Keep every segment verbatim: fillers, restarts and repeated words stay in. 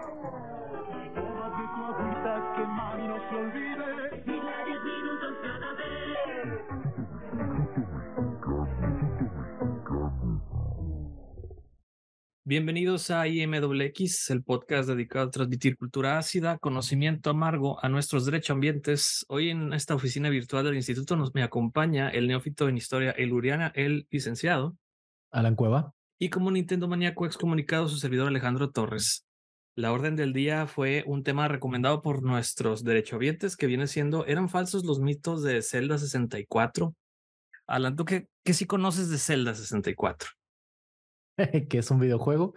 Tómate tu agüita que mami no se olvide. Dile diez minutos cada vez. Bienvenidos a I M W X, el podcast dedicado a transmitir cultura ácida, conocimiento amargo a nuestros derechoambientes. Hoy en esta oficina virtual del instituto nos me acompaña el neófito en historia Eluriana, el licenciado, Alan Cueva. y como Nintendo maníaco excomunicado su servidor Alejandro Torres. La orden del día fue un tema recomendado por nuestros derechohabientes que viene siendo, ¿eran falsos los mitos de Zelda sesenta y cuatro? Alan, ¿tú qué, qué sí conoces de Zelda sesenta y cuatro? Que es un videojuego.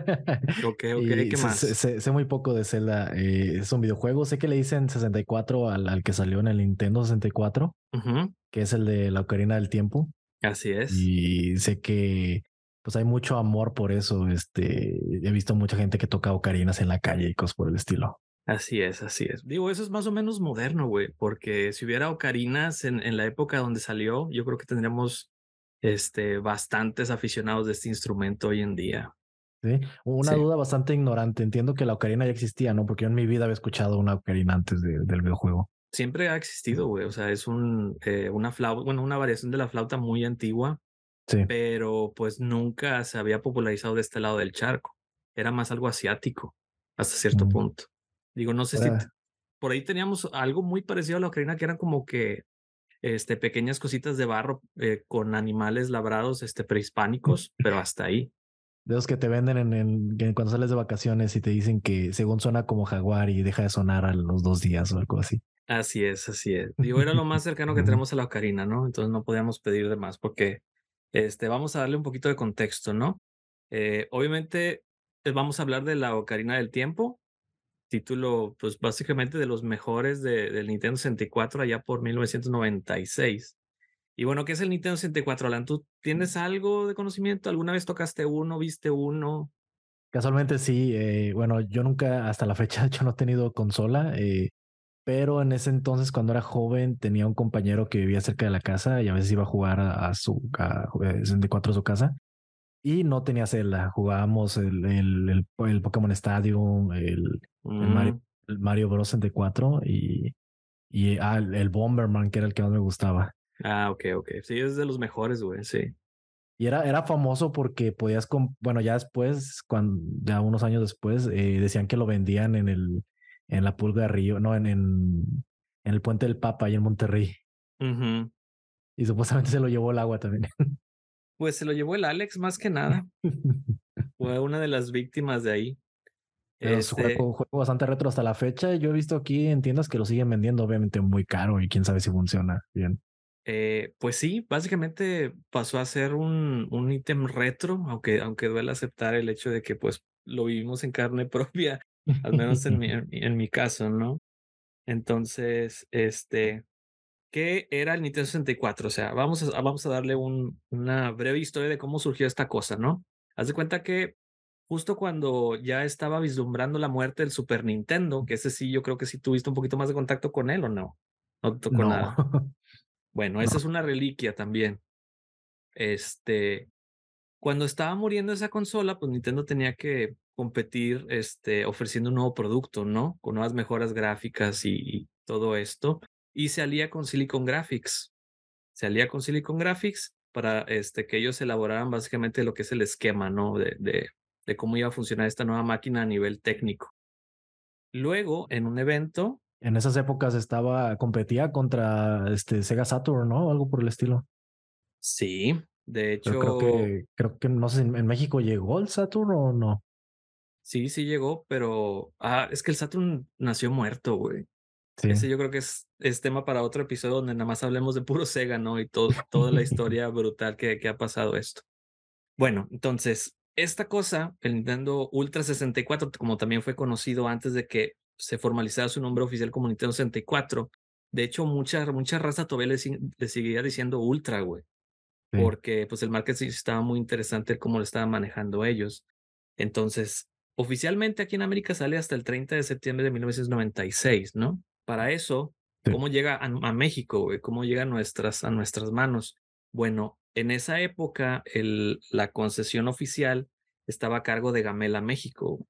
Ok, ok, Y ¿qué sé, más? sé- sé- sé muy poco de Zelda. Eh, es un videojuego. Sé que le dicen sesenta y cuatro al, al que salió en el Nintendo sesenta y cuatro, Ujú, que es el de la Ocarina del Tiempo. así es. Y sé que pues hay mucho amor por eso. Este, he visto mucha gente que toca ocarinas en la calle y cosas por el estilo. Así es, así es. Digo, eso es más o menos moderno, güey, porque si hubiera ocarinas en, en la época donde salió, yo creo que tendríamos este, bastantes aficionados de este instrumento hoy en día. ¿Sí? Una Sí, duda bastante ignorante. Entiendo que la ocarina ya existía, ¿no? Porque yo en mi vida había escuchado una ocarina antes de- del videojuego. siempre ha existido, güey. O sea, es un, eh, una flauta, bueno, una variación de la flauta muy antigua, Sí. pero pues nunca se había popularizado de este lado del charco. Era más algo asiático hasta cierto Mm. punto. Digo, no sé si t- Ahora, por ahí teníamos algo muy parecido a la ocarina que eran como que este, pequeñas cositas de barro eh, con animales labrados este, prehispánicos, pero hasta ahí. de los que te venden en, en- en cuando sales de vacaciones y te dicen que según suena como jaguar y deja de sonar a los dos días o algo así. Así es, así es. Digo, era lo más cercano que Ujú. tenemos a la ocarina, ¿no? Entonces no podíamos pedir de más porque este, vamos a darle un poquito de contexto, ¿no? Eh, obviamente eh, vamos a hablar de la Ocarina del Tiempo, título pues básicamente de los mejores de, del Nintendo sesenta y cuatro allá por mil novecientos noventa y seis. Y bueno, ¿qué es el Nintendo sesenta y cuatro, Alan? ¿Tú tienes algo de conocimiento? ¿Alguna vez tocaste uno, viste uno? Casualmente sí, eh, bueno, yo nunca hasta la fecha yo no he tenido consola, eh, pero en ese entonces cuando era joven tenía un compañero que vivía cerca de la casa y a veces iba a jugar a, a su a, eh, sesenta y cuatro a su casa y no tenía Zelda, jugábamos el, el, el, el Pokémon Stadium, el, el Mario, Mm, el Mario Bros. sesenta y cuatro y, y ah, el, el Bomberman, que era el que más me gustaba. ah, ok, ok. Sí, es de los mejores, güey, sí. Y era, era famoso porque podías, comp- bueno, ya después, cuando, ya unos años después, eh, decían que lo vendían en el, en la Pulga de Río, no, en, en, en el Puente del Papa, ahí en Monterrey. Ujú. Y supuestamente se lo llevó el agua también. Pues se lo llevó el Alex más que nada. Fue una de las víctimas de ahí. Pero es Este, juego, juego bastante retro hasta la fecha. Yo he visto aquí en tiendas que lo siguen vendiendo, obviamente muy caro y quién sabe si funciona bien. eh, pues sí, básicamente pasó a ser un, un ítem retro, aunque, aunque duele aceptar el hecho de que pues lo vivimos en carne propia, al menos en mi, en mi en mi caso, ¿no? Entonces, este, ¿qué era el Nintendo sesenta y cuatro? O sea, vamos a, vamos a darle un- una breve historia de cómo surgió esta cosa, ¿no? Haz de cuenta que justo cuando ya estaba vislumbrando la muerte del Super Nintendo, que ese sí, yo creo que sí tuviste un poquito más de contacto con él o no, no te tocó No, nada. Bueno, esa no, es una reliquia también. Este, cuando estaba muriendo esa consola, pues Nintendo tenía que competir, este, ofreciendo un nuevo producto, ¿no? Con nuevas mejoras gráficas y, y todo esto. Y se alía con Silicon Graphics. Se alía con Silicon Graphics para este, que ellos elaboraran básicamente lo que es el esquema, ¿no? De, de, de cómo iba a funcionar esta nueva máquina a nivel técnico. Luego, en un evento, en esas épocas estaba, competía contra este Sega Saturn, ¿no? Algo por el estilo. sí, de Pero creo hecho, que, creo que no sé, en, en México llegó el Saturn o no. sí, sí llegó, pero ah, es que el Saturn nació muerto, güey. Sí. Ese yo creo que es, es tema para otro episodio donde nada más hablemos de puro Sega, ¿no? Y todo, toda la historia brutal que, que ha pasado esto. Bueno, entonces, esta cosa, el Nintendo Ultra sesenta y cuatro, como también fue conocido antes de que se formalizara su nombre oficial como Nintendo sesenta y cuatro, de hecho, mucha, mucha raza todavía le, sig- le seguía diciendo Ultra, güey, Sí. porque pues el marketing estaba muy interesante cómo lo estaban manejando ellos. Entonces, oficialmente aquí en América sale hasta el treinta de septiembre de mil novecientos noventa y seis, ¿no? Para eso, Sí. ¿cómo llega a, a México, güey? ¿Cómo llega a nuestras, a nuestras manos? Bueno, en esa época, el, la concesión oficial estaba a cargo de Gamela México.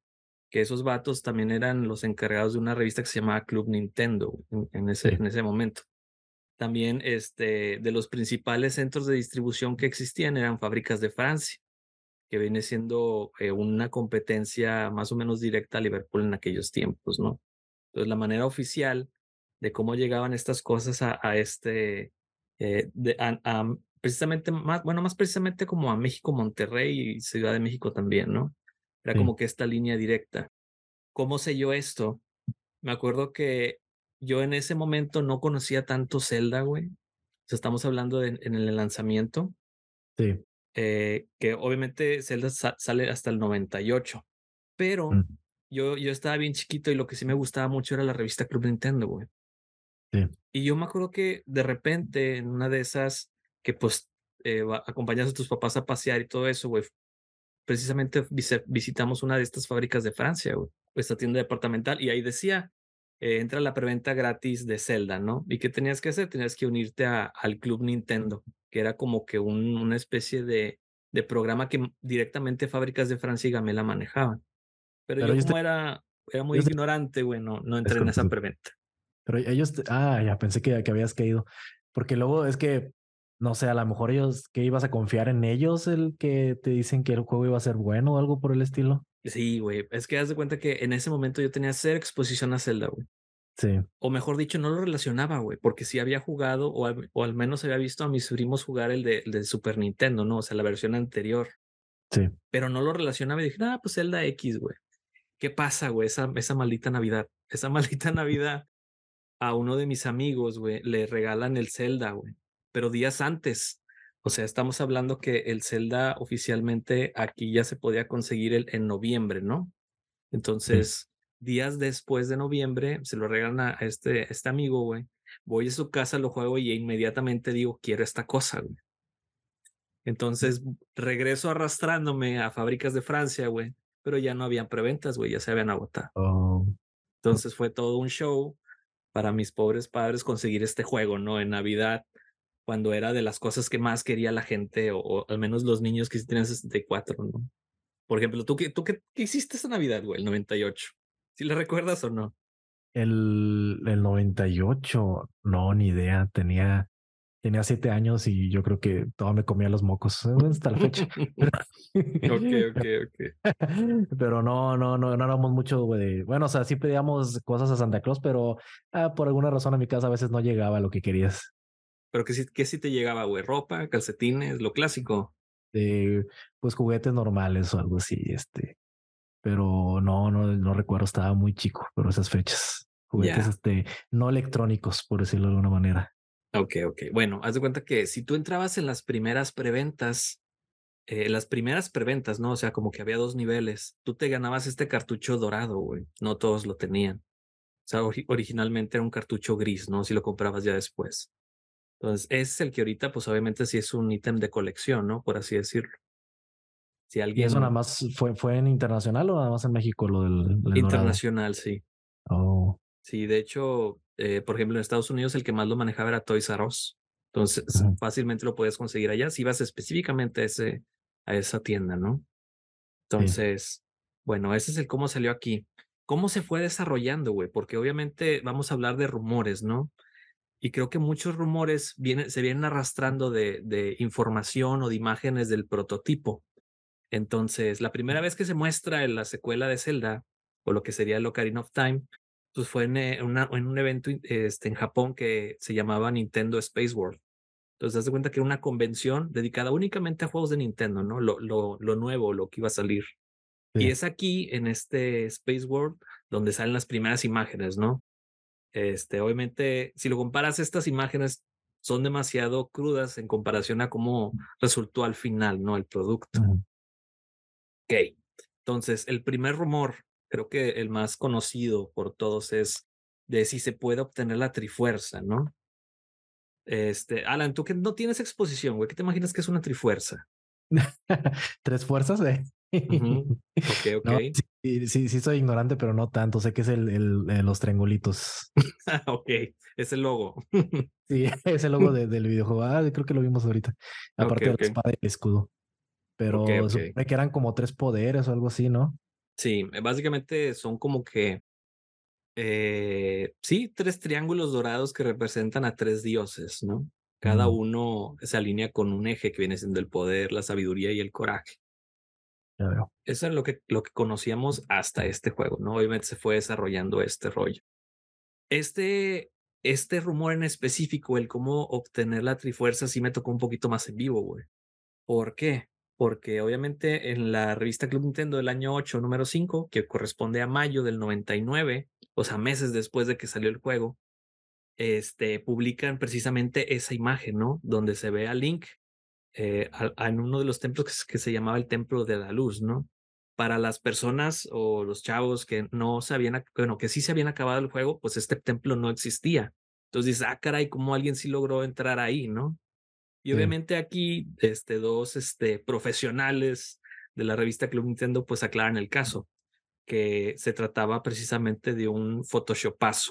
que esos vatos también eran los encargados de una revista que se llamaba Club Nintendo en, en ese, Sí. en ese momento. También este, de los principales centros de distribución que existían eran Fábricas de Francia, que viene siendo eh, una competencia más o menos directa a Liverpool en aquellos tiempos, ¿no? Entonces, la manera oficial de cómo llegaban estas cosas a, a este, eh, de, a, a, precisamente más, bueno, más precisamente como a México, Monterrey y Ciudad de México también, ¿no? Era Sí. como que esta línea directa. ¿Cómo sé yo esto? Me acuerdo que yo en ese momento no conocía tanto Zelda, güey. O sea, estamos hablando de, en el lanzamiento, Sí. eh, que obviamente Zelda sa- sale hasta el noventa y ocho, pero Mm, yo, yo estaba bien chiquito y lo que sí me gustaba mucho era la revista Club Nintendo, güey. sí. Y yo me acuerdo que de repente en una de esas que pues eh, va- acompañas a tus papás a pasear y todo eso, güey, precisamente vise- visitamos una de estas fábricas de Francia, güey, esta tienda departamental, y ahí decía, eh, entra la preventa gratis de Zelda, ¿no? ¿Y qué tenías que hacer? Tenías que unirte a- al Club Nintendo, que era como que un- una especie de, de programa que m- directamente Fábricas de Francia y Gamela manejaban. Pero Pero yo ellos, te- como era, era muy ellos te- ignorante, güey, no, no entré en disculpa, esa disculpa. preventa. Pero ellos, te- ah, ya pensé que, que habías caído. Porque luego es que, no sé, a lo mejor ellos, que ibas a confiar en ellos, el que te dicen que el juego iba a ser bueno o algo por el estilo. Sí, güey, es que haz de cuenta que en ese momento yo tenía cero exposición a Zelda, güey. Sí, O mejor dicho, no lo relacionaba, güey, porque sí había jugado o al, o al menos había visto a mis primos jugar el de, el de Super Nintendo, ¿no? O sea, la versión anterior, sí. pero no lo relacionaba y dije, ah, pues Zelda X, güey. ¿Qué pasa, güey? Esa, esa maldita Navidad, esa maldita Navidad a uno de mis amigos, güey, le regalan el Zelda, güey, pero días antes. O sea, estamos hablando que el Zelda oficialmente aquí ya se podía conseguir el, en noviembre, ¿no? Sí. Entonces, días después de noviembre, se lo regalan a este, a este amigo, güey. Voy a su casa, lo juego y inmediatamente digo, quiero esta cosa, güey. Entonces, regreso arrastrándome a Fábricas de Francia, güey. Pero ya no habían preventas, güey, ya se habían agotado. Oh, Entonces fue todo un show para mis pobres padres conseguir este juego, ¿no? En Navidad, cuando era de las cosas que más quería la gente, o, o al menos los niños que sí tenían sesenta y cuatro, ¿no? Por ejemplo, ¿tú qué, tú qué, qué hiciste esa Navidad, güey, el noventa y ocho? ¿Sí le recuerdas o no? el, el noventa y ocho, no, ni idea. Tenía, tenía siete años y yo creo que todo me comía los mocos eh, hasta la fecha. Ok, ok, ok. Pero no, no, no, no éramos mucho, güey. Bueno, o sea, sí pedíamos cosas a Santa Claus, pero ah, por alguna razón a mi casa a veces no llegaba lo que querías. Pero que sí, que sí te llegaba, güey, ropa, calcetines, lo clásico. De, pues juguetes normales o algo así, este. Pero no, no, no recuerdo, estaba muy chico, pero esas fechas. Juguetes, Ya, este, no electrónicos, por decirlo de alguna manera. ok, ok. Bueno, haz de cuenta que si tú entrabas en las primeras preventas, eh, las primeras preventas, ¿no? O sea, como que había dos niveles. Tú te ganabas este cartucho dorado, güey. No todos lo tenían. O sea, ori- originalmente era un cartucho gris, ¿no? Si lo comprabas ya después. Entonces, ese es el que ahorita, pues obviamente sí es un ítem de colección, ¿no? Por así decirlo. Si ¿Y eso nada alguien más fue, fue en internacional o nada más en México lo del, del dorado? internacional, sí. Oh, Sí, de hecho, eh, por ejemplo, en Estados Unidos el que más lo manejaba era Toys R Us. Entonces, ujú. fácilmente lo podías conseguir allá si ibas específicamente a, ese, a esa tienda, ¿no? Sí. Entonces, bueno, ese es el cómo salió aquí. ¿Cómo se fue desarrollando, güey? Porque obviamente vamos a hablar de rumores, ¿no? Y creo que muchos rumores vienen, se vienen arrastrando de, de información o de imágenes del prototipo. Entonces, la primera vez que se muestra en la secuela de Zelda, o lo que sería el Ocarina of Time, pues fue en, eh, una- en un evento este, en Japón que se llamaba Nintendo Space World. Entonces, haz de cuenta que era una convención dedicada únicamente a juegos de Nintendo, ¿no? Lo, lo, lo nuevo, lo que iba a salir. Y Sí. es aquí, en este Space World, donde salen las primeras imágenes, ¿no? Este, obviamente, si lo comparas, estas imágenes son demasiado crudas en comparación a cómo resultó al final, ¿no? El producto. Ujú. Ok. Entonces, el primer rumor, creo que el más conocido por todos es de si se puede obtener la trifuerza, ¿no? Este, Alan, tú que no tienes exposición, güey, ¿qué te imaginas que es una trifuerza? Tres fuerzas, eh. Ujú. Ok, ok. No, sí, sí, sí soy ignorante, pero no tanto. Sé que es el, el, eh, los triangulitos. Ok, es el logo. Sí, es el logo de- del videojuego. Ah, creo que lo vimos ahorita. Ok, Aparte de la ok, espada y el escudo. ok, Pero ok. supone que eran como tres poderes o algo así, ¿no? Sí, básicamente son como que, eh, sí, tres triángulos dorados que representan a tres dioses, ¿no? Cada Mm, uno se alinea con un eje que viene siendo el poder, la sabiduría y el coraje. ya veo. Eso es lo que, lo que conocíamos hasta este juego, ¿no? Obviamente se fue desarrollando este rollo. Este, este rumor en específico, el cómo obtener la Trifuerza, sí me tocó un poquito más en vivo, güey. ¿Por qué? Porque obviamente en la revista Club Nintendo del año ocho, número cinco, que corresponde a mayo del noventa y nueve, o sea, meses después de que salió el juego, este, publican precisamente esa imagen, ¿no? Donde se ve a Link eh, a- a- en uno de los templos que, se- que se llamaba el Templo de la Luz, ¿no? Para las personas o los chavos que no sabían, ac- bueno, que sí se habían acabado el juego, pues este templo no existía. Entonces dices, ah, caray, ¿cómo alguien sí logró entrar ahí, no? Y Sí. obviamente aquí, este, dos, este, profesionales de la revista Club Nintendo, pues aclaran el caso, que se trataba precisamente de un photoshopazo.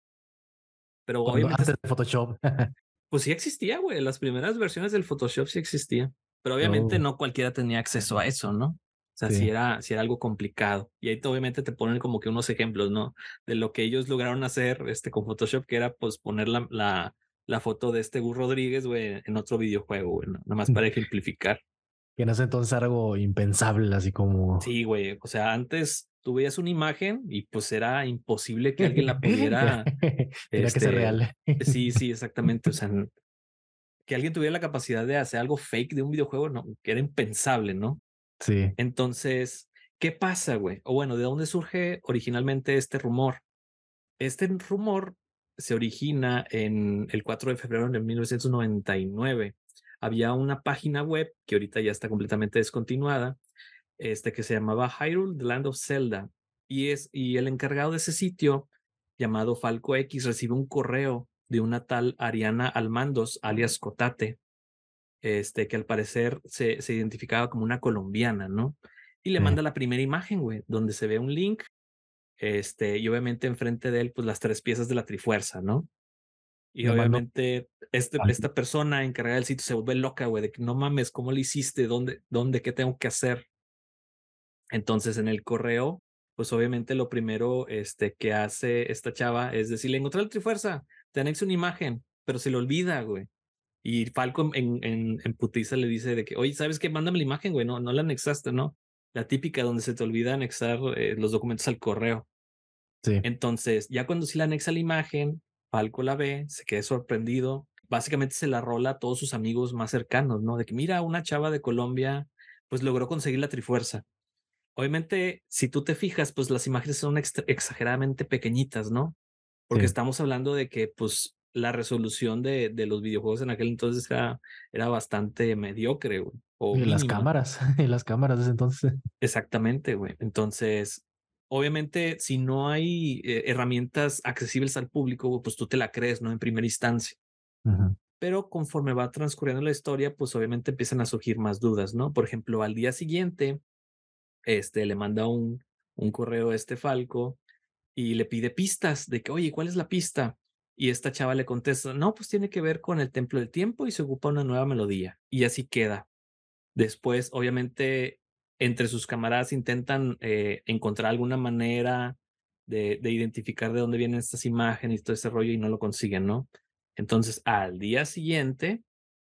Pero Cuando obviamente, antes de Photoshop. pues sí existía, güey, las primeras versiones del Photoshop sí existían, pero obviamente Oh, no cualquiera tenía acceso a eso, ¿no? O sea, sí sí. era, sí era algo complicado. Y ahí te- obviamente te ponen como que unos ejemplos, ¿no? De lo que ellos lograron hacer este, con Photoshop, que era pues poner la, la, la foto de este Gus Rodríguez, güey, en otro videojuego, güey, ¿no? Nada más para ejemplificar. Que en ese entonces era algo impensable, así como Sí, güey. O sea, antes tú veías una imagen y pues era imposible que alguien la pudiera, tenía que ser este, real. sí, sí, exactamente. O sea, n- que alguien tuviera la capacidad de hacer algo fake de un videojuego, no, que era impensable, ¿no? Sí, Entonces, ¿qué pasa, güey? O bueno, ¿de dónde surge originalmente este rumor? Este rumor se origina en el cuatro de febrero de mil novecientos noventa y nueve. Había una página web que ahorita ya está completamente descontinuada, este, que se llamaba Hyrule, The Land of Zelda. Y, es, y el encargado de ese sitio, llamado Falco X, recibe un correo de una tal Ariana Almandos, alias Cotate, este, que al parecer se, se identificaba como una colombiana, ¿no? Y le sí. manda la primera imagen, güey, donde se ve un Link, este, y obviamente enfrente de él, pues las tres piezas de la Trifuerza, ¿no? Y Le mando. obviamente este, Ay, esta persona encargada del sitio se vuelve loca, güey, de que no mames, ¿cómo le hiciste? ¿Dónde, dónde, qué tengo que hacer? Entonces en el correo, pues obviamente lo primero este, que hace esta chava es decirle, encontré la Trifuerza, te anexo una imagen, pero se le olvida, güey. Y Falco en, en, en putiza le dice de que, oye, ¿sabes qué? Mándame la imagen, güey, no, no la anexaste, ¿no? La típica donde se te olvida anexar eh, los documentos al correo. sí. Entonces, ya cuando sí la anexa la imagen, Falco la ve, se queda sorprendido, básicamente se la rola a todos sus amigos más cercanos, ¿no? De que mira, una chava de Colombia, pues logró conseguir la Trifuerza. Obviamente, si tú te fijas, pues las imágenes son extra- exageradamente pequeñitas, ¿no? Porque Sí. estamos hablando de que, pues, la resolución de, de los videojuegos en aquel entonces era, era bastante mediocre, güey, o Y las mínima. cámaras, y las cámaras de ese entonces. Exactamente, güey. Entonces, obviamente, si no hay eh, herramientas accesibles al público, güey, pues tú te la crees, ¿no? En primera instancia. Ujú. Pero conforme va transcurriendo la historia, pues obviamente empiezan a surgir más dudas, ¿no? Por ejemplo, al día siguiente, este, le manda un, un correo a este Falco y le pide pistas de que, oye, ¿cuál es la pista? Y esta chava le contesta, no, pues tiene que ver con el Templo del Tiempo y se ocupa una nueva melodía. Y así queda. Después, obviamente, entre sus camaradas intentan eh, encontrar alguna manera de, de identificar de dónde vienen estas imágenes y todo ese rollo y no lo consiguen, ¿no? Entonces, al día siguiente,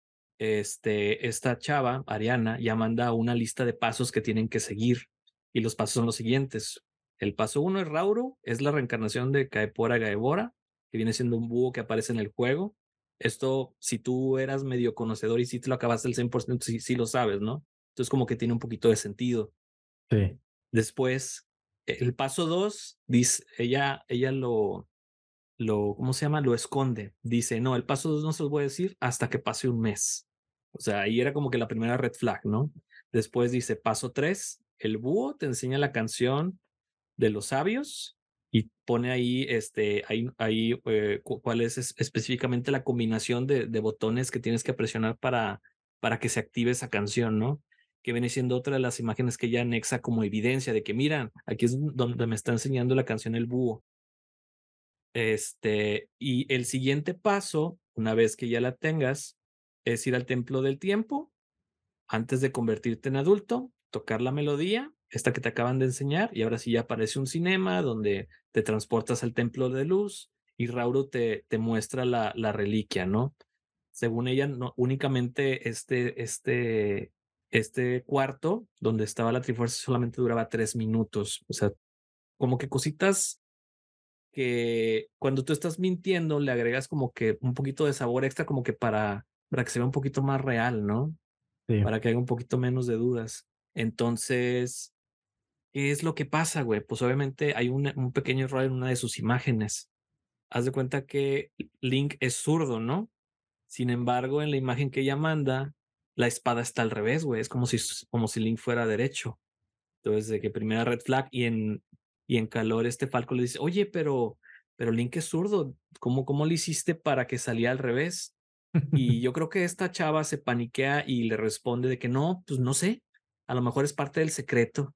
este, esta chava, Ariana, ya manda una lista de pasos que tienen que seguir. Y los pasos son los siguientes. El paso uno es Rauro, es la reencarnación de Caepora Gaebora, que viene siendo un búho que aparece en el juego. Esto, si tú eras medio conocedor y si te lo acabaste al cien por ciento, sí, sí lo sabes, ¿no? Entonces como que tiene un poquito de sentido. Sí. Después, el paso dos, dice, ella, ella lo, lo, ¿cómo se llama? Lo esconde. Dice, no, el paso dos no se los voy a decir hasta que pase un mes. O sea, ahí era como que la primera red flag, ¿no? Después dice, paso tres, el búho te enseña la canción de los sabios y pone ahí, este, ahí, ahí eh, cu- cuál es es- específicamente la combinación de, de botones que tienes que presionar para, para que se active esa canción, ¿no? Que viene siendo otra de las imágenes que ella anexa como evidencia de que, miran, aquí es donde me está enseñando la canción el búho. Este, y el siguiente paso, una vez que ya la tengas, es ir al templo del tiempo antes de convertirte en adulto, tocar la melodía esta que te acaban de enseñar, y ahora sí ya aparece un cinema donde te transportas al templo de luz y Rauru te, te muestra la, la reliquia, ¿no? Según ella, no, únicamente este, este, este cuarto donde estaba la Trifuerza solamente duraba tres minutos. O sea, como que cositas que cuando tú estás mintiendo le agregas como que un poquito de sabor extra como que para, para que se vea un poquito más real, ¿no? Sí. Para que haya un poquito menos de dudas. Entonces, ¿qué es lo que pasa, güey? Pues obviamente hay un, un pequeño error en una de sus imágenes. Haz de cuenta que Link es zurdo, ¿no? Sin embargo, en la imagen que ella manda, la espada está al revés, güey. Es como si, como si Link fuera derecho. Entonces, de que primera red flag y en, y en calor este Falco le dice, oye, pero, pero Link es zurdo. ¿Cómo, cómo le hiciste para que salía al revés? Y yo creo que esta chava se paniquea y le responde de que no, pues no sé. A lo mejor es parte del secreto.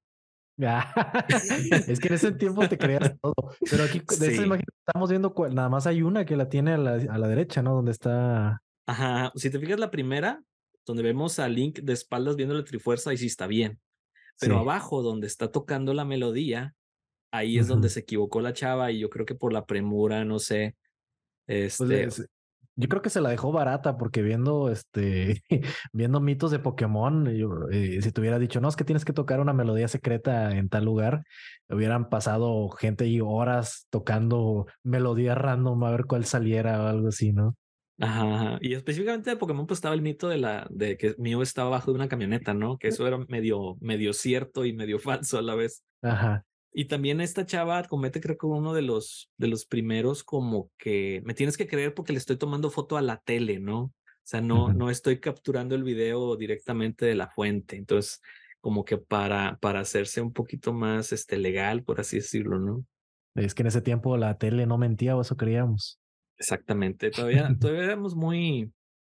Es que en ese tiempo te creías todo. Pero aquí de esta Sí. imagen estamos viendo cuál- nada más hay una que la tiene a la, a la derecha, ¿no? Donde está. Ajá. Si te fijas la primera, donde vemos a Link de espaldas viendo la Trifuerza, ahí sí está bien. Pero Sí. abajo, donde está tocando la melodía, ahí es donde Ujú. se equivocó la chava y yo creo que por la premura, no sé, Pues este, es- yo creo que se la dejó barata porque viendo este viendo mitos de Pokémon, yo, eh, si te hubiera dicho, no, es que tienes que tocar una melodía secreta en tal lugar, hubieran pasado gente y horas tocando melodías random a ver cuál saliera o algo así, ¿no? ajá, ajá. Y específicamente de Pokémon, pues estaba el mito de la, de que Mew estaba abajo de una camioneta, ¿no? Que eso era medio, medio cierto y medio falso a la vez. Ajá. Y también esta chava comete, creo que uno de los, de los primeros, como que me tienes que creer porque le estoy tomando foto a la tele, ¿no? O sea, no, Ujú. no estoy capturando el video directamente de la fuente. Entonces, como que para, para hacerse un poquito más este, legal, por así decirlo, ¿no? Es que en ese tiempo la tele no mentía o eso creíamos. Exactamente. Todavía, todavía éramos muy,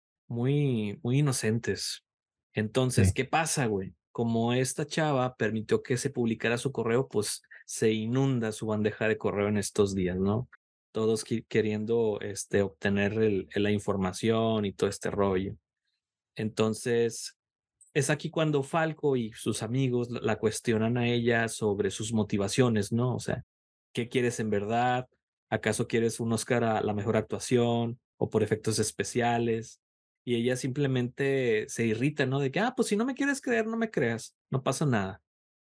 muy, muy inocentes. Entonces, Sí. ¿qué pasa, güey? Como esta chava permitió que se publicara su correo, pues se inunda su bandeja de correo en estos días, ¿no? Todos qui- queriendo este, obtener el- la información y todo este rollo. Entonces, es aquí cuando Falco y sus amigos la la cuestionan a ella sobre sus motivaciones, ¿no? O sea, ¿qué quieres en verdad? ¿Acaso quieres un Oscar a la mejor actuación o por efectos especiales? Y ella simplemente se irrita, ¿no? De que, ah, pues si no me quieres creer, no me creas, no pasa nada.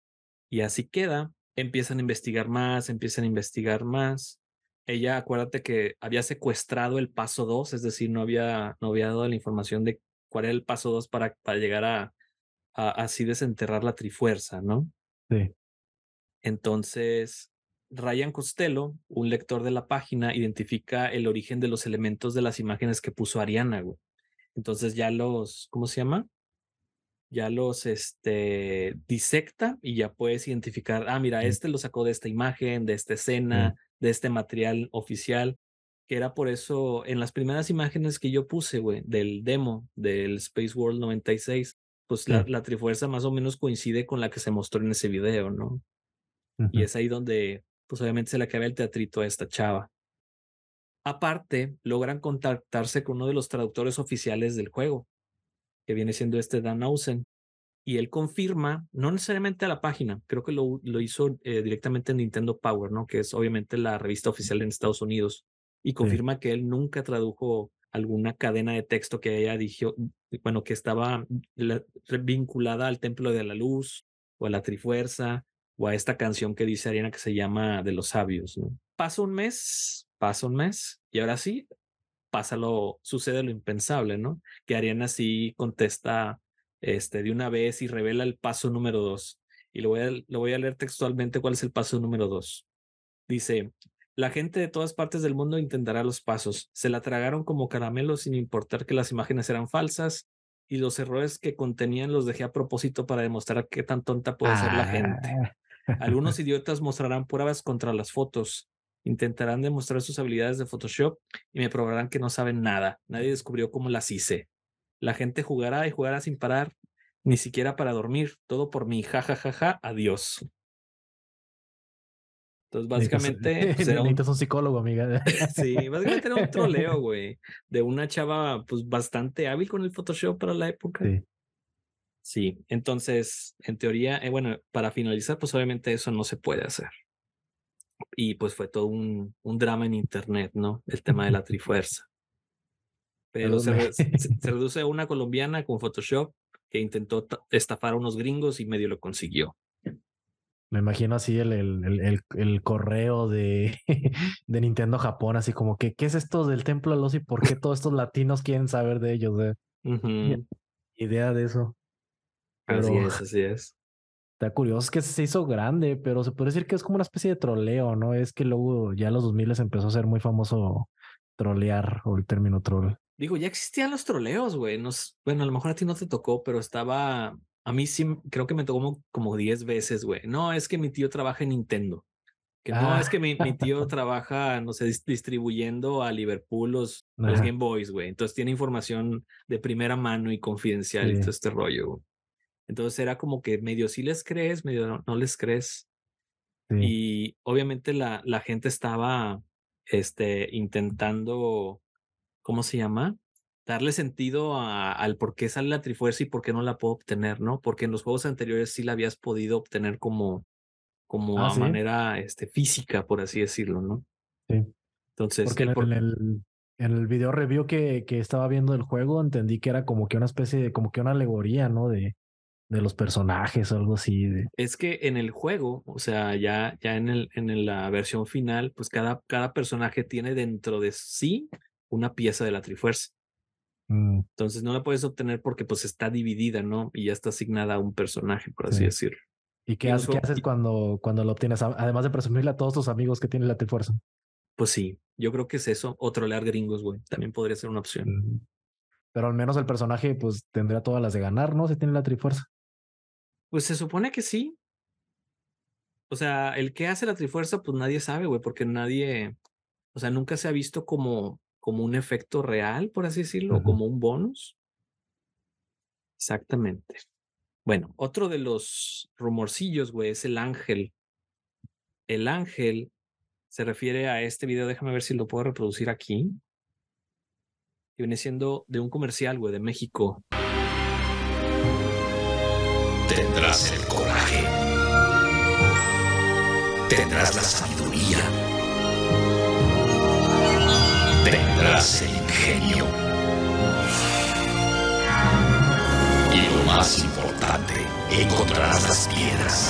Y así queda, empiezan a investigar más, empiezan a investigar más. Ella, acuérdate que había secuestrado el paso dos, es decir, no había, no había dado la información de cuál era el paso dos para, para llegar a, a así desenterrar la Trifuerza, ¿no? Sí. Entonces, Ryan Costello, un lector de la página, identifica el origen de los elementos de las imágenes que puso Ariana, güey. Entonces ya los, ¿cómo se llama? Ya los este, disecta y ya puedes identificar, ah, mira, Sí. este lo sacó de esta imagen, de esta escena, Sí. de este material oficial, que era por eso en las primeras imágenes que yo puse, güey, del demo del Space World noventa y seis, pues la, Sí. la Trifuerza más o menos coincide con la que se mostró en ese video, ¿no? Y Ujú. es ahí donde, pues obviamente se le acaba el teatrito a esta chava. Aparte, logran contactarse con uno de los traductores oficiales del juego, que viene siendo este Dan Ausen. Y él confirma, no necesariamente a la página, creo que lo, lo hizo eh, directamente en Nintendo Power, ¿no? Que es obviamente la revista oficial en Estados Unidos. Y Sí. confirma que él nunca tradujo alguna cadena de texto que ella dijo, bueno, que estaba la, vinculada al Templo de la Luz o a la Trifuerza o a esta canción que dice Ariana que se llama De los Sabios, ¿no? Pasa un mes, pasa un mes y ahora sí, pasa lo, sucede lo impensable, ¿no? Que Ariana sí contesta este, de una vez y revela el paso número dos. Y lo voy, a, lo voy a leer textualmente cuál es el paso número dos. Dice, la gente de todas partes del mundo intentará los pasos. Se la tragaron como caramelo sin importar que las imágenes eran falsas y los errores que contenían los dejé a propósito para demostrar qué tan tonta puede ser la gente. Ah. Algunos idiotas mostrarán pruebas contra las fotos, intentarán demostrar sus habilidades de Photoshop y me probarán que no saben nada. Nadie descubrió cómo las hice. La gente jugará y jugará sin parar, ni siquiera para dormir. Todo por mí. Ja, ja, ja, ja. Adiós. Entonces, Necesitas, básicamente, pues era un, necesitas un psicólogo, amiga. sí, básicamente era un troleo, güey, de una chava, pues bastante hábil con el Photoshop para la época. Sí. Sí, entonces, en teoría, eh, bueno, para finalizar, pues obviamente eso no se puede hacer. Y pues fue todo un, un drama en internet, ¿no? El tema de la Trifuerza. Pero Algo se, me, re- se, se reduce a una colombiana con Photoshop que intentó ta- estafar a unos gringos y medio lo consiguió. me imagino así el, el, el, el- el correo de, de Nintendo Japón, así como que, ¿qué es esto del Templo de los y por qué todos estos latinos quieren saber de ellos? Eh? Ni Ujú, idea de eso, así pero es, así es. está curioso, es que se hizo grande, pero se puede decir que es como una especie de troleo, ¿no? Es que luego ya en los dos mil empezó a ser muy famoso trolear o el término troll. Digo, ya existían los troleos, güey. Nos, bueno, a lo mejor a ti no te tocó, pero estaba. A mí sí, creo que me tocó como, como diez veces, güey. No, es que mi tío trabaja en Nintendo. Que no, es Ah, que mi, mi tío trabaja, no sé, dis- distribuyendo a Liverpool los, los ajá, Game Boys, güey. Entonces tiene información de primera mano y confidencial y todo sí, este rollo, güey. Entonces era como que medio sí les crees, medio no, no les crees. sí. Y obviamente la, la gente estaba este, intentando, ¿cómo se llama? Darle sentido a- al por qué sale la Trifuerza y por qué no la puedo obtener, ¿no? Porque en los juegos anteriores sí la habías podido obtener como, como Ah, a sí, manera este, física, por así decirlo, ¿no? sí. Entonces, Porque el en por... el, en el video review que, que estaba viendo del juego entendí que era como que una especie de, como que una alegoría, ¿no? De, de los personajes o algo así. De, es que en el juego, o sea, ya, ya en el, en el- la versión final, pues cada, cada personaje tiene dentro de sí una pieza de la Trifuerza. mm, Entonces no la puedes obtener porque pues está dividida, ¿no? Y ya está asignada a un personaje, por así sí. decirlo. ¿Y Y qué, en los haces, qué juegos, haces cuando, cuando lo obtienes? A- Además de presumirle a todos tus amigos que tienen la Trifuerza. pues sí, yo creo que es eso. O trolear gringos, güey. También podría ser una opción. Mm. Pero al menos el personaje pues tendría todas las de ganar, ¿no? Si tiene la Trifuerza. Pues se supone que sí. O sea, el que hace la Trifuerza, pues nadie sabe, güey, porque nadie, o sea, nunca se ha visto como, como un efecto real, por así decirlo, o Ujú. como un bonus. Exactamente. Bueno, otro de los rumorcillos, güey, es el ángel. El ángel se refiere a este video, déjame ver si lo puedo reproducir aquí. Que viene siendo de un comercial, güey, de México. Tendrás el coraje. Tendrás la sabiduría. Tendrás el ingenio. Y lo más importante, encontrarás las piedras.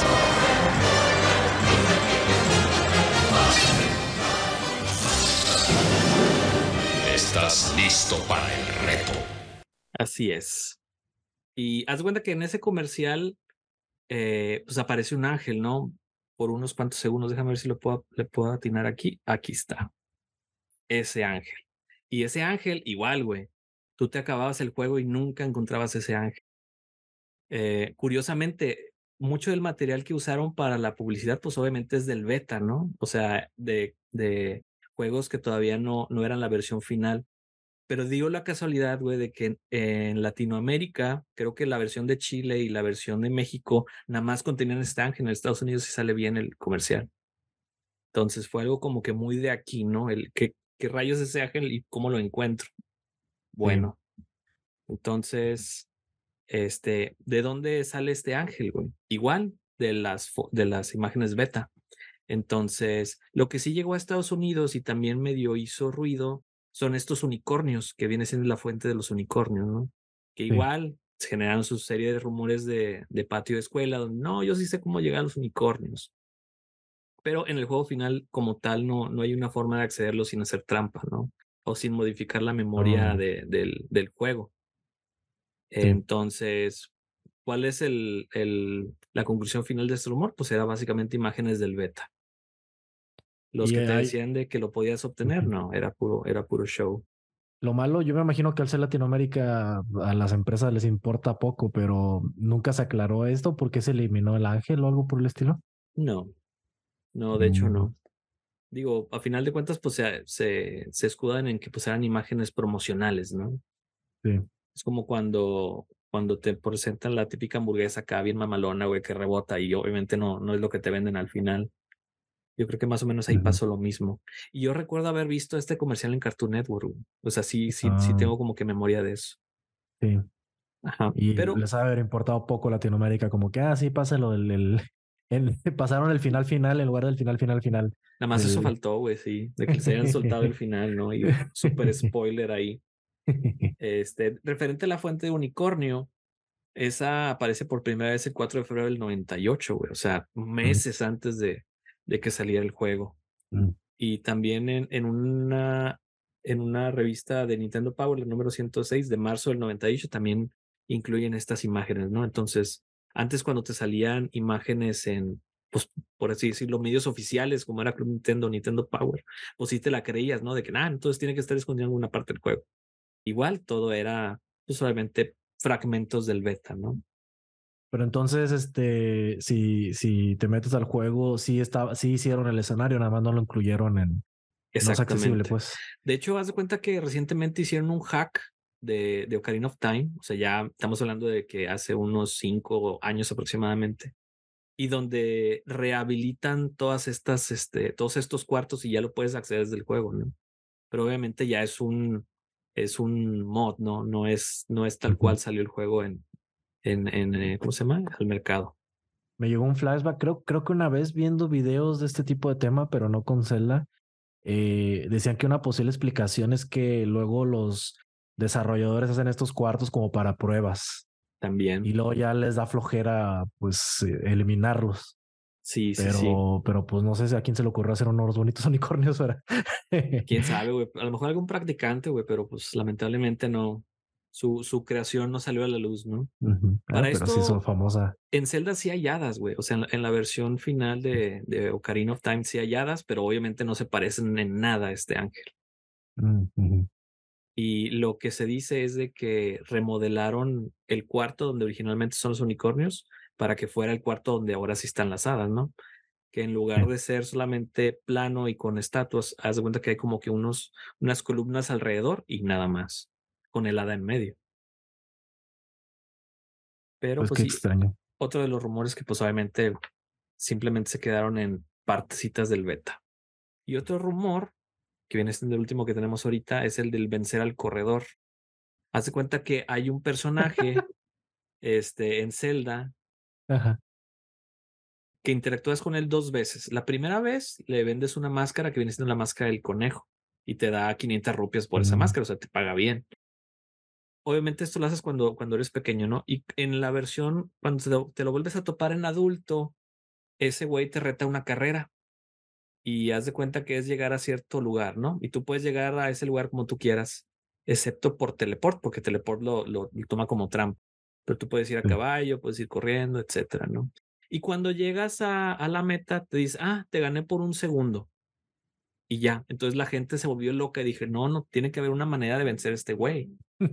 ¿Estás listo para el reto? Así es. Y haz de cuenta que en ese comercial, eh, pues aparece un ángel, ¿no? Por unos cuantos segundos, déjame ver si lo puedo, le puedo atinar aquí. Aquí está, ese ángel. Y ese ángel, igual, güey. Tú te acababas el juego y nunca encontrabas ese ángel. Eh, curiosamente, mucho del material que usaron para la publicidad, pues obviamente es del beta, ¿no? O sea, de, de juegos que todavía no, no eran la versión final. Pero dio la casualidad, güey, de que en, en Latinoamérica, creo que la versión de Chile y la versión de México nada más contenían este ángel. En Estados Unidos sí sale bien el comercial. Entonces fue algo como que muy de aquí, ¿no? El qué, qué rayos es ese ángel y cómo lo encuentro. Sí. Bueno, entonces, este, ¿de dónde sale este ángel, güey? Igual de las, fo- de las imágenes beta. Entonces, lo que sí llegó a Estados Unidos y también medio hizo ruido son estos unicornios, que viene siendo la fuente de los unicornios, ¿no? Que Sí. igual se generaron su serie de rumores de, de patio de escuela, donde no, yo sí sé cómo llegar a los unicornios. Pero en el juego final, como tal, no, no hay una forma de accederlo sin hacer trampa, ¿no? O sin modificar la memoria Um, de, del, del juego. sí. Entonces, ¿cuál es el, el, la conclusión final de este rumor? Pues era básicamente imágenes del beta. Los Y que eh, te hay, decían de que lo podías obtener, ujú. no, era puro, era puro show. Lo malo, yo me imagino que al ser Latinoamérica a las empresas les importa poco, pero nunca se aclaró esto porque se eliminó el ángel o algo por el estilo. No, no, de hecho Mm, no. Digo, a final de cuentas, pues se, se, se escudan en que pues eran imágenes promocionales, ¿no? sí. Es como cuando, cuando te presentan la típica hamburguesa acá bien mamalona, güey, que rebota y obviamente no, no es lo que te venden al final. Yo creo que más o menos ahí Ujú. pasó lo mismo. Y yo recuerdo haber visto este comercial en Cartoon Network, güey. O sea, sí, sí, sí Ah, tengo como que memoria de eso. sí. Ajá, Y pero les ha de haber importado poco Latinoamérica, como que, ah, sí, pásalo, el, el, el- pasaron el final final en lugar del final final final nada más eso del... faltó, güey, sí, de que les hayan soltado el final, ¿no? Y súper spoiler ahí. Este, referente a la fuente de unicornio, esa aparece por primera vez el cuatro de febrero del noventa y ocho, güey, o sea, meses antes de, de que saliera el juego. Mm. Y también en, en una en una revista de Nintendo Power, el número ciento seis de marzo del noventa y ocho, también incluyen estas imágenes, ¿no? Entonces, antes cuando te salían imágenes en, pues, por así decirlo, medios oficiales, como era Club Nintendo, Nintendo Power, pues sí te la creías, ¿no? De que, nada, entonces tiene que estar escondido en alguna parte del juego. Igual, todo era, pues, solamente fragmentos del beta, ¿no? Pero entonces, este, si, si te metes al juego, sí estaba, sí hicieron el escenario, nada más no lo incluyeron en, no es accesible, Exactamente. pues. De hecho, haz de cuenta que recientemente hicieron un hack de, de Ocarina of Time. O sea, ya estamos hablando de que hace unos cinco años aproximadamente. Y donde rehabilitan todas estas, este, todos estos cuartos y ya lo puedes acceder desde el juego, ¿no? Pero obviamente ya es un, es un mod, ¿no? No es, no es tal cual salió el juego en, en, en eh, ¿cómo se llama? Al mercado. Me llegó un flashback, creo, creo que una vez viendo videos de este tipo de tema, pero no con Zelda, eh, decían que una posible explicación es que luego los desarrolladores hacen estos cuartos como para pruebas y También. luego ya les da flojera, pues, eh, eliminarlos. Sí, sí, sí. Pero, pero pues no sé si a quién se le ocurrió hacer unos bonitos unicornios ahora. Quién sabe, güey. A lo mejor algún practicante, güey, pero pues lamentablemente no. Su, su creación no salió a la luz, ¿no? Ujú. Ah, Para pero sí son esto, famosa. en Zelda sí hay hadas, güey. O sea, en la, en la versión final de, de Ocarina of Time sí hay hadas, pero obviamente no se parecen en nada a este ángel. Mm, ujú. Y lo que se dice es de que remodelaron el cuarto donde originalmente son los unicornios para que fuera el cuarto donde ahora sí están las hadas, ¿no? Que en lugar Sí. de ser solamente plano y con estatuas, haz de cuenta que hay como que unos, unas columnas alrededor y nada más, con el hada en medio. Pero Pues pues qué sí, extraño. otro de los rumores que pues obviamente simplemente se quedaron en partecitas del beta. Y otro rumor, que viene siendo el último que tenemos ahorita, es el del vencer al corredor. Haz de cuenta que hay un personaje este, en Zelda Ajá. que interactúas con él dos veces. La primera vez le vendes una máscara que viene siendo la máscara del conejo y te da quinientas rupias por esa Mm. máscara, o sea, te paga bien. Obviamente esto lo haces cuando, cuando eres pequeño, ¿no? Y en la versión, cuando te lo, te lo vuelves a topar en adulto, ese güey te reta una carrera y haz de cuenta que es llegar a cierto lugar, ¿no? Y tú puedes llegar a ese lugar como tú quieras, excepto por teleport, porque teleport lo, lo, lo toma como trampa. Pero tú puedes ir a Sí. caballo, puedes ir corriendo, etcétera, ¿no? Y cuando llegas a, a la meta, te dice, ah, te gané por un segundo. Y ya, entonces la gente se volvió loca y dije, no, no, tiene que haber una manera de vencer a este güey.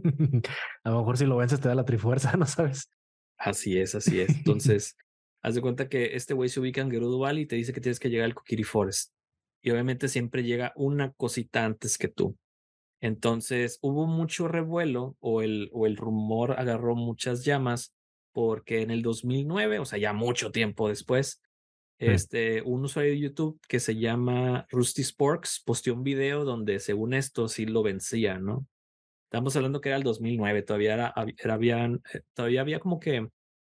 A lo mejor si lo vences te da la trifuerza, ¿no sabes? Así es, así es. Entonces, haz de cuenta que este güey se ubica en Gerudo Valley y te dice que tienes que llegar al Kokiri Forest. Y obviamente siempre llega una cosita antes que tú. Entonces, hubo mucho revuelo o el, o el rumor agarró muchas llamas porque en el dos mil nueve, o sea, ya mucho tiempo después, Sí. este, un usuario de YouTube que se llama Rusty Sporks posteó un video donde según esto sí lo vencía, ¿no? Estamos hablando que era el dos mil nueve, todavía era, era habían, eh, todavía había como que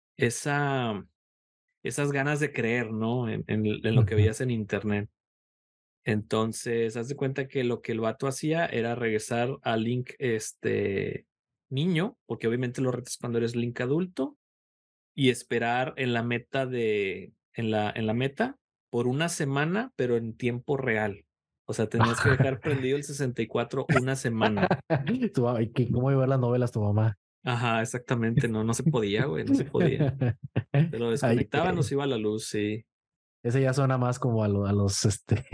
esa, esas ganas de creer, ¿no? En, en, en lo que Ujú. veías en internet. Entonces, haz de cuenta que lo que el vato hacía era regresar a Link este niño, porque obviamente lo retas cuando eres Link adulto, y esperar en la meta de, en la, en la meta por una semana, pero en tiempo real. O sea, tenías que dejar prendido el sesenta y cuatro una semana. Tu mamá, ¿y qué- ¿Cómo iba a ver las novelas tu mamá? Ajá, exactamente. No, no se podía, güey, no se podía. Te lo Ay, desconectaban, nos eh, iba a la luz, sí. ese ya suena más como a, lo- a los este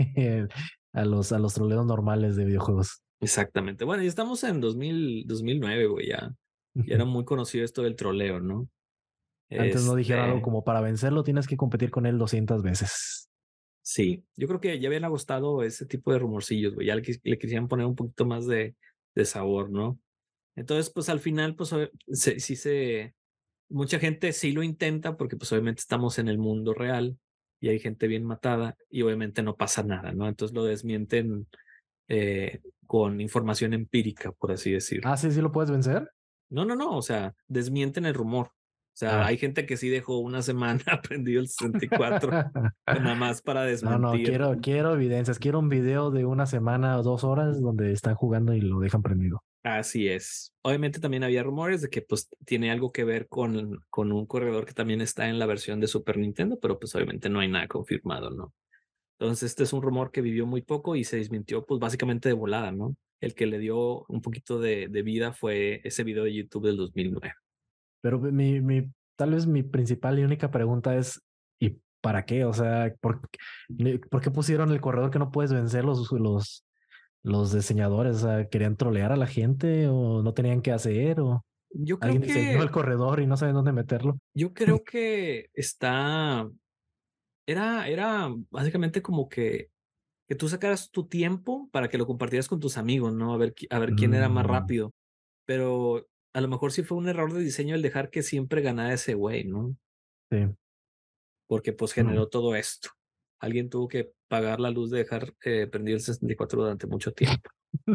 a los a los troleos normales de videojuegos. Exactamente. Bueno, y estamos en dos mil, dos mil nueve, güey, ya. Ya era muy conocido esto del troleo, ¿no? Antes no dijeron algo Este, como para vencerlo tienes que competir con él doscientas veces. sí, yo creo que ya habían agostado ese tipo de rumorcillos, güey. Ya le, quis- le quisieran poner un poquito más de, de sabor, ¿no? Entonces, pues al final, pues obvia- se- sí se, mucha gente sí lo intenta porque pues obviamente estamos en el mundo real y hay gente bien matada y obviamente no pasa nada, ¿no? Entonces lo desmienten eh, con información empírica, por así decirlo. Ah, sí, sí lo puedes vencer. No, no, no, o sea, desmienten el rumor. O sea, Ah. hay gente que sí dejó una semana aprendido el sesenta y cuatro, nada más para No, no, desmentir. quiero, quiero evidencias. Quiero un video de una semana o dos horas donde están jugando y lo dejan prendido. Así es. Obviamente también había rumores de que pues tiene algo que ver con, con un corredor que también está en la versión de Super Nintendo, pero pues obviamente no hay nada confirmado, ¿no? Entonces este es un rumor que vivió muy poco y se desmintió pues básicamente de volada, ¿no? El que le dio un poquito de, de vida fue ese video de YouTube del dos mil nueve. Pero mi, mi, tal vez mi principal y única pregunta es, ¿y para qué? O sea, ¿por, ¿por qué pusieron el corredor que no puedes vencer los, los, los diseñadores? O sea, ¿querían trolear a la gente o no tenían qué hacer? ¿O Yo creo alguien diseñó que el corredor y no saben dónde meterlo? yo creo que está era era básicamente como que que tú sacaras tu tiempo para que lo compartieras con tus amigos, ¿no? A ver qui- a ver quién era más Mm, rápido. Pero a lo mejor sí fue un error de diseño el dejar que siempre ganara ese güey, ¿no? sí. Porque pues No. generó todo esto. Alguien tuvo que pagar la luz de dejar eh, prendido el sesenta y cuatro durante mucho tiempo.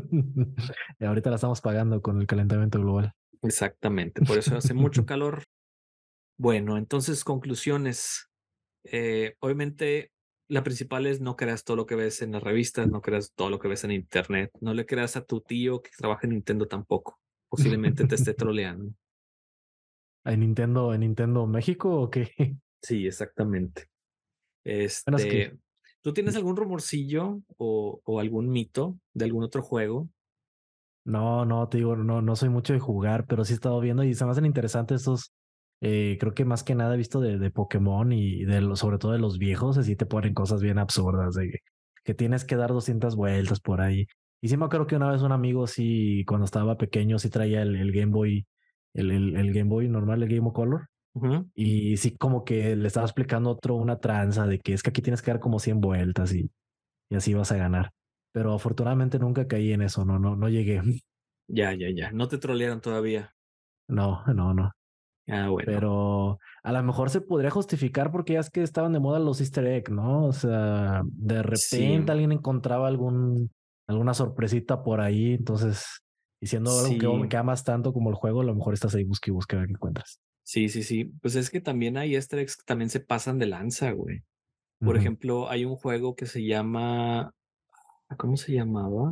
Y ahorita la estamos pagando con el calentamiento global. Exactamente, por eso hace mucho calor. Bueno, entonces conclusiones. Eh, obviamente, la principal es no creas todo lo que ves en las revistas, no creas todo lo que ves en internet, no le creas a tu tío que trabaja en Nintendo tampoco. Posiblemente te esté troleando. ¿En Nintendo, en Nintendo México o qué? Sí, exactamente. Bueno, es que Este, ¿tú tienes algún rumorcillo o, o algún mito de algún otro juego? no, no, te digo, no, no soy mucho de jugar, pero sí he estado viendo y se me hacen interesantes estos. Eh, creo que más que nada he visto de, de Pokémon y de los, sobre todo de los viejos, así te ponen cosas bien absurdas de que, que tienes que dar doscientas vueltas por ahí. Y sí me acuerdo que una vez un amigo, sí, cuando estaba pequeño, sí traía el, el Game Boy, el, el, el Game Boy normal, el Game Boy Color. Ujú. Y sí, como que le estaba explicando otro una tranza de que es que aquí tienes que dar como cien vueltas y, y así vas a ganar. Pero afortunadamente nunca caí en eso, no, no, no llegué. Ya, ya, ya. No te trolearon todavía. No, no, no. Ah, bueno. Pero a lo mejor se podría justificar porque ya es que estaban de moda los Easter egg, ¿no? O sea, de Sí, repente alguien encontraba algún, alguna sorpresita por ahí, entonces, y siendo algo que, sí, que amas tanto como el juego, a lo mejor estás ahí busca y busca a ver qué encuentras. sí, sí, sí. Pues es que también hay easter eggs que también se pasan de lanza, güey. Por Ujú. ejemplo, hay un juego que se llama, ¿cómo se llamaba?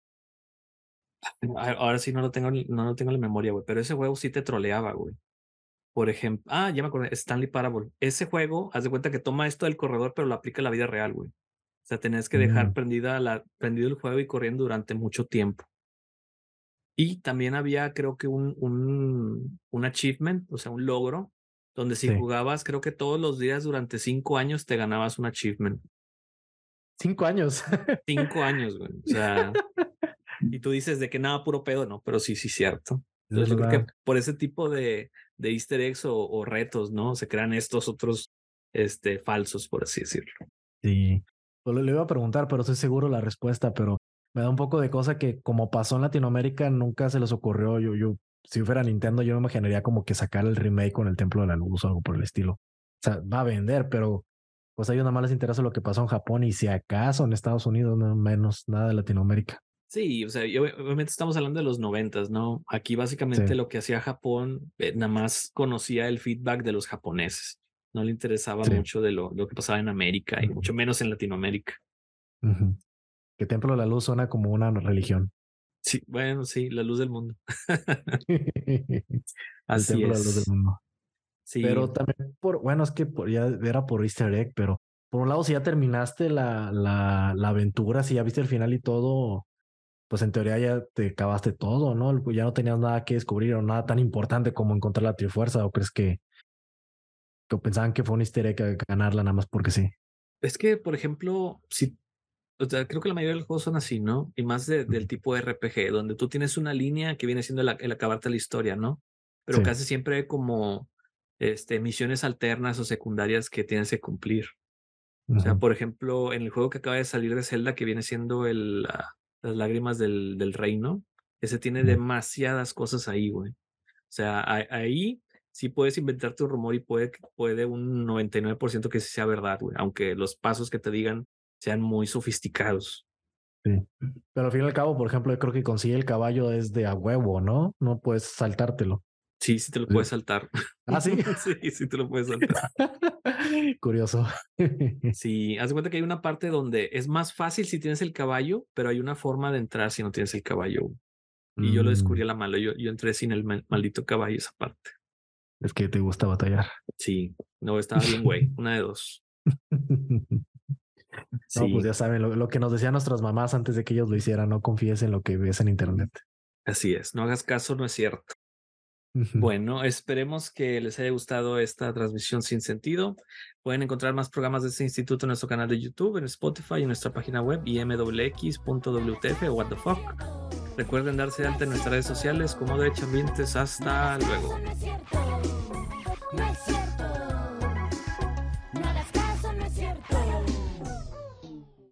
A- Ahora sí no lo tengo, no lo tengo en la memoria, güey, pero ese juego sí te troleaba, güey. Por ejemplo, ah, ya me acordé, Stanley Parable. Ese juego, haz de cuenta que toma esto del corredor, pero lo aplica a la vida real, güey. O sea, tenés que dejar Mm, prendida la, prendido el juego y corriendo durante mucho tiempo. Y también había, creo que un, un, un achievement, o sea, un logro, donde si sí. jugabas, creo que todos los días durante cinco años te ganabas un achievement. Cinco años. Cinco años, güey. O sea, y tú dices de que nada, puro pedo, no, pero sí, sí, cierto. Es Entonces yo creo verdad. que por ese tipo de, de easter eggs o, o retos, ¿no? Se crean estos otros este, falsos, por así decirlo. Sí. Pues le iba a preguntar, pero estoy seguro la respuesta, pero me da un poco de cosa que como pasó en Latinoamérica, nunca se les ocurrió. Yo, yo, si fuera Nintendo, yo me imaginaría como que sacar el remake con el Templo de la Luz o algo por el estilo. O sea, va a vender, pero pues a ellos nada más les interesa lo que pasó en Japón y si acaso en Estados Unidos, no menos nada de Latinoamérica. Sí, o sea, y ob- obviamente estamos hablando de los noventas, ¿no? Aquí Sí. básicamente lo que hacía Japón, eh, nada más conocía el feedback de los japoneses. No le interesaba Sí. mucho de lo, lo que pasaba en América y mucho Ujú, menos en Latinoamérica. ujú. Que Templo de la Luz suena como una religión. Sí, bueno, sí, la luz del mundo. El Así Templo de la Luz del es. mundo. Sí, Pero también por, bueno, es que por- ya era por Easter egg, pero por un lado, si ya terminaste la, la, la aventura, si ya viste el final y todo, pues en teoría ya te acabaste todo, ¿no? Ya no tenías nada que descubrir o nada tan importante como encontrar la Trifuerza, ¿o crees que, que pensaban que fue un Easter egg a ganarla nada más porque sí? es que, por ejemplo, si, o sea, creo que la mayoría de los juegos son así, ¿no? Y más de- del Ujú. tipo R P G, donde tú tienes una línea que viene siendo el, el acabarte la historia, ¿no? Pero Sí. casi siempre hay como este, misiones alternas o secundarias que tienes que cumplir. O sea, Ujú. por ejemplo, en el juego que acaba de salir de Zelda, que viene siendo el, la- las lágrimas del, del reino, ese tiene Ujú. demasiadas cosas ahí, güey. O sea, a- ahí sí puedes inventar tu rumor y puede, que- puede un noventa y nueve por ciento que sí sea verdad, güey, aunque los pasos que te digan sean muy sofisticados. Sí. Pero al fin y al cabo, por ejemplo, yo creo que conseguir el caballo es de a huevo, ¿no? No puedes saltártelo. Sí, sí te lo puedes saltar. Ah, sí. Sí, sí te lo puedes saltar. Curioso. Sí, haz de cuenta que hay una parte donde es más fácil si tienes el caballo, pero hay una forma de entrar si no tienes el caballo. Y yo lo descubrí a la mala. Yo, yo entré sin el mal- maldito caballo esa parte. Es que te gusta batallar. Sí, no, estaba bien, güey. Una de dos. No, Sí, pues ya saben lo, lo que nos decían nuestras mamás antes de que ellos lo hicieran. No confíes en lo que ves en internet. así es. No hagas caso, no es cierto. Bueno, esperemos que les haya gustado esta transmisión sin sentido. Pueden encontrar más programas de este instituto en nuestro canal de YouTube, en Spotify, en nuestra página web i m w x punto w t f o what the fuck. Recuerden darse de alta en nuestras redes sociales como Derecho Ambientes. Hasta luego.